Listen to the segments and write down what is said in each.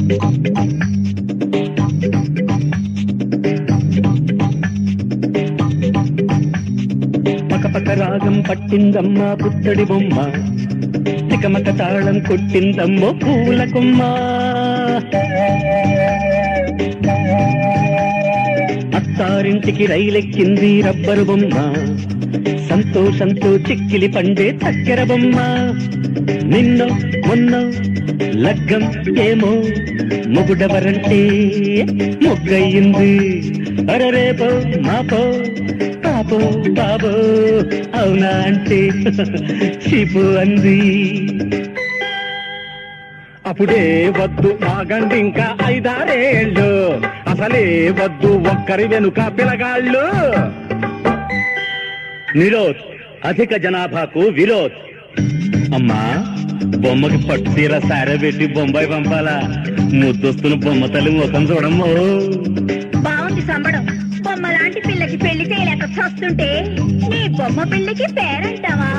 పకపక రాగం పట్టిందమ్మ పుత్తడి బొమ్మ, తికమక తాళం కొట్టిందమ్మో పూల కొమ్మ. అత్తారింటికి రైలెక్కింది రబ్బరు బొమ్మ, సంతోషంతో చిక్కిలి పండే చక్కెర బొమ్మ. నిన్నో మొన్నో లగ్గం ఏమో, మొగుడవరంటే మొగ్గయింది. అరరేపో మాపో పాపో బాబో అవునా అంటే చీపు అంది. అప్పుడే వద్దు ఆగండి ఇంకా 5-6 ఏళ్ళు, అసలే వద్దు ఒక్కరి వెనుక పిలగాళ్ళు. నిరోధ్, అధిక జనాభాకు విరోధ్. అమ్మా, బొమ్మకి పట్టు తీర సారే పెట్టి బొంబాయి పంపాలా? ముద్దొస్తున్న బొమ్మ తల్లి ముఖం చూడమ్మో. బాగుంది సంబడం. బొమ్మ లాంటి పిల్లకి పెళ్లి చేయలేక చూస్తుంటే నీ బొమ్మ పెళ్లికి పేరంటావా?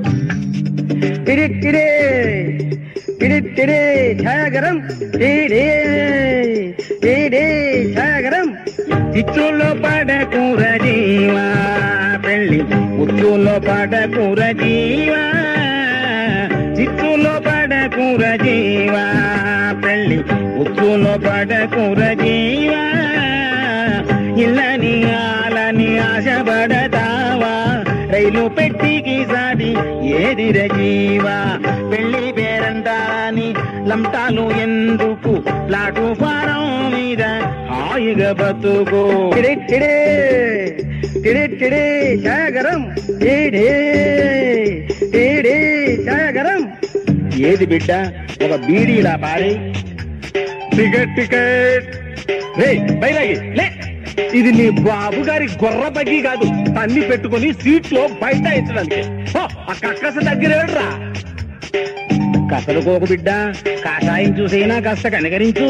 ఛాయాగరం ఛాయాగరం. చిచ్చులో పడకూర జీవా పెళ్లి, ఉచ్చులో పడకూర జీవా. చిచ్చులో పడకూర జీవా పెళ్లి, ఉచ్చులో పడకూర జీవా. ఇల్లని ఆలని ఆశపడతావా, రైలు పెట్టికి సాది ఏదిర జీవా. పెళ్లి పేరంటాని లంటాలు ఎందుకు, ప్లాట్ఫారం మీద హాయిగా బతుకు. ఛాయాగరం ఛాయాగరం. ఏది బిడ్డ ఒక బీడీలా పారి. టికెట్ టికెట్ బైరాగి లే. ఇది నీ బాబు గారి గొర్ర బగ్గి కాదు, తన్ని పెట్టుకుని సీట్లో బయట ఎత్తడానికి. ఆ కక్కస దగ్గరేడ్రా. కసలుకోకు బిడ్డ, కాషాయం చూసైనా కాస్త కనకరించు.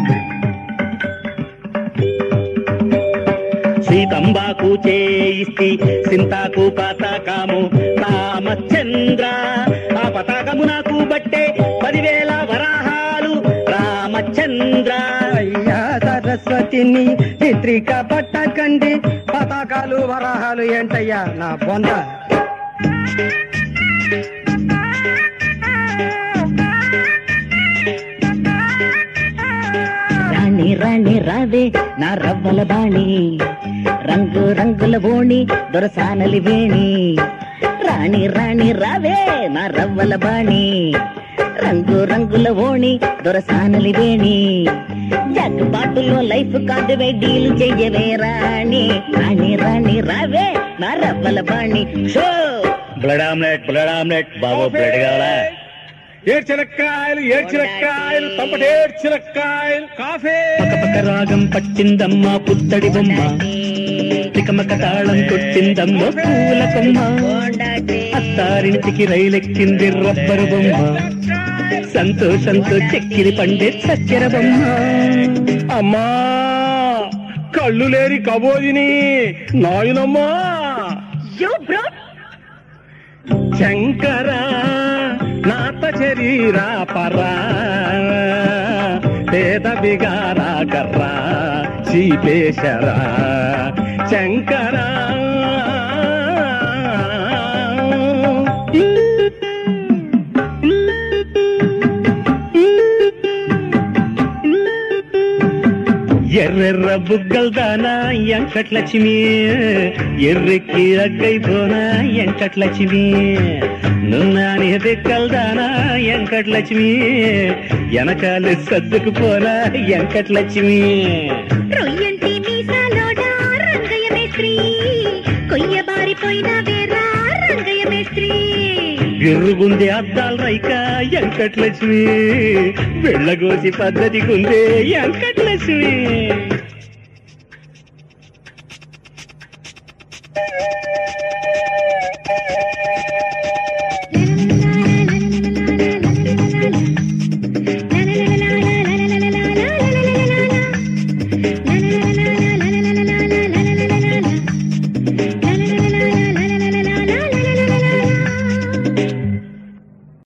సీతంబాకు చేయిస్తి సింతాకు పతాకము రామచంద్ర. ఆ పతాకము నాకు బట్టే 10,000 వరాహాలు రామచంద్ర. అయ్యా సరస్వతిని చిత్రిక పట్టకండి, పతాకాలు వరాహాలు ఏంటయ్యా నా బొంద. రాణి రాణి రావే నా రవ్వల బాణి, రంగు రంగుల బోణి దొరసానలి వేణి. రాణి రాణి రావే నా రవ్వల బాణి, రంగు రంగుల ఓణి దొరసానలి వేణి. జగ్గుబాటులో లైఫ్ కాదు డీలు చెయ్యవే రాణి. రాణి రాణి రావే నా రవ్వల బాణి. షో బ్లడ్ ఆమ్లెట్ బాబు, బ్లడ్ కావాలా? ఏడ్చిరక్కాయలు తప్పటేడ్చిరక్కాయలు కాఫీ. పకపక రాగం పట్టిందమ్మ పుత్తడి బొమ్మ, తికమక తాళం కొట్టిందమ్మ పూల కొమ్మ. అత్తారింటికి రైలెక్కింది రబ్బరు బొమ్మ, సంతోషంతో చెక్కిలి పండే చక్కెర బొమ్మ. అమ్మా, కళ్ళు లేని కబోదిని నాయనమ్మా. శంకర నాత శరీరా పరా, పేద బిగారా కర్రా శీపేశరా. శంకర ఎర్రెర్ర బుగ్గల్దానా ఎంకట్లక్ష్మి, ఎర్రెక్కి అగ్గైపోనా ఎంకట్లక్ష్మి. నున్నాని దిక్కల్దానా ఎంకట్లక్ష్మి, వెనకాల సర్దుకుపోనా ఎంకట్లక్ష్మి. రొయ్యంటి మీసాలోడా రంగయ్య మేస్త్రి, కొయ్యబారిపోయిన వేరా రంగయ్య మేస్త్రి. ఎర్రుగుంది అద్దాల రైక ఎంకట్లక్ష్మి, వెళ్ళగోసి పద్ధతి కుందే ఎంకట్లక్ష్మి.